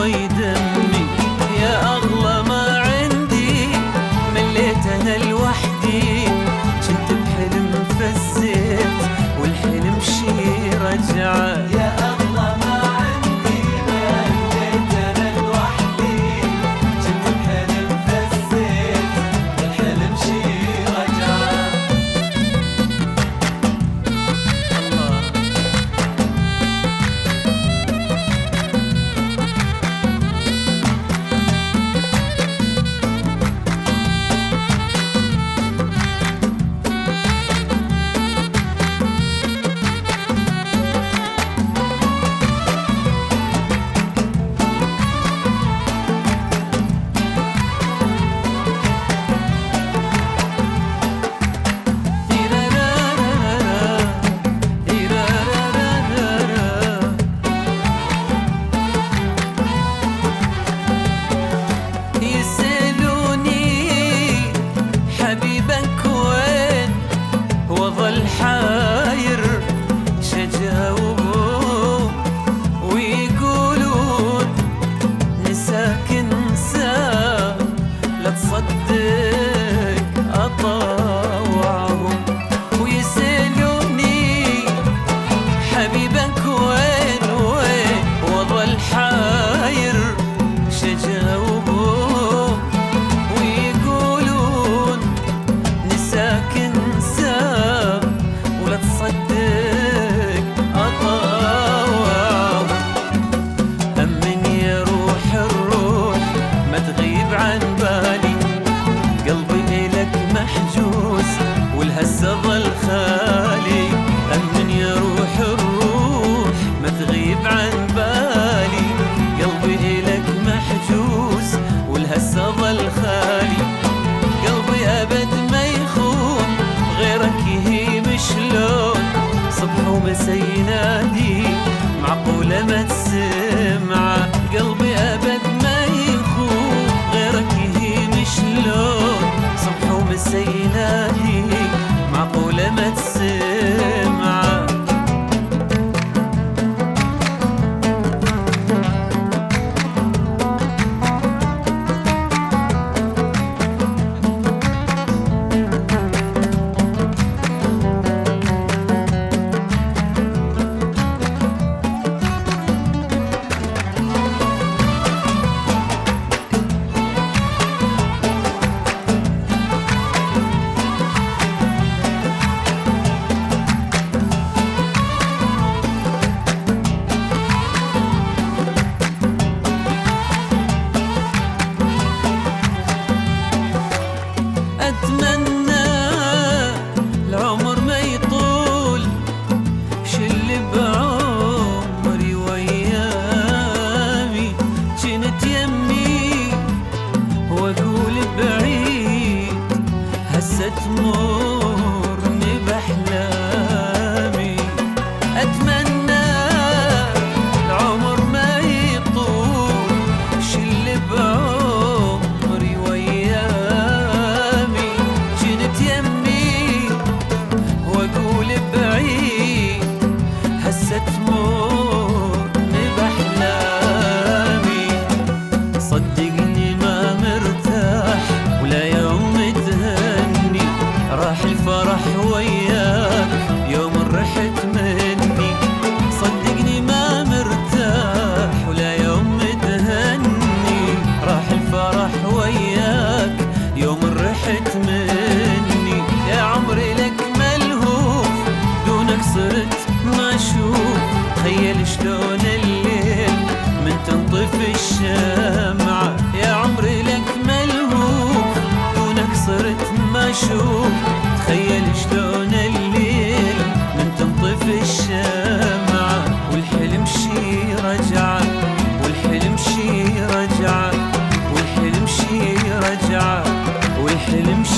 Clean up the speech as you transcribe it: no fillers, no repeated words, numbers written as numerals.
شوي دمي يا أغلى ما عندي، مليت أنا لوحدي كنت بحلم فزيت والحلم شي رجعه. يا أغلى ما عندي مليت أنا لوحدي كنت بحلم فزيت والحلم شي رجعه. وظل حاير شجاوبهم ويقولون نساك انسى لا تصدق اطاوعهم، ويسألوني حبيبك وين وين وظل حاير شجاوبهم ويقولون نساك انسى ولا تصدق أطاوعهم. أمن يا روح الروح ما تغيب عن بالي، قلبي إلك محجوز والهسة ظل خالي. أمن يا روح الروح ما تغيب عن بالي، قلبي إلك محجوز والهسة ظل خالي. قلبي أبد ما يخون غيرك يهيم شلون، صبح ومسا ينادي معقولة ما تسمعه. قلبي أبد ما يخون غيرك يهيم شلون، صبح ومسا ينادي معقولة ما تسمعه. أتمنى العمر ما يطول شل بعمري وأيامي جنت يمي وأقول بعيد هسه تمرني بأحلامي. أتمنى العمر ما يطول شل بعمري وأيامي جنت يمي وأقول بعيد هسه تمرني بأحلامي. صدقني ما مرتاح ولا يوم تهني، راح الفرح وياك يوم رحت مني. صدقني ما مرتاح ولا يوم تهني، راح الفرح وياك يوم رحت مني. يا عمري لك ملهوف دونك صرت ما اشوف، تخيل شلون الليل من تنطفي الشمعة. يا عمري لك ملهوف دونك صرت ما اشوف، تخيل شلون الليل من تنطفي الشمعة. والحلم شي رجعه والحلم شي رجعه والحلم شي رجعه والحلم شي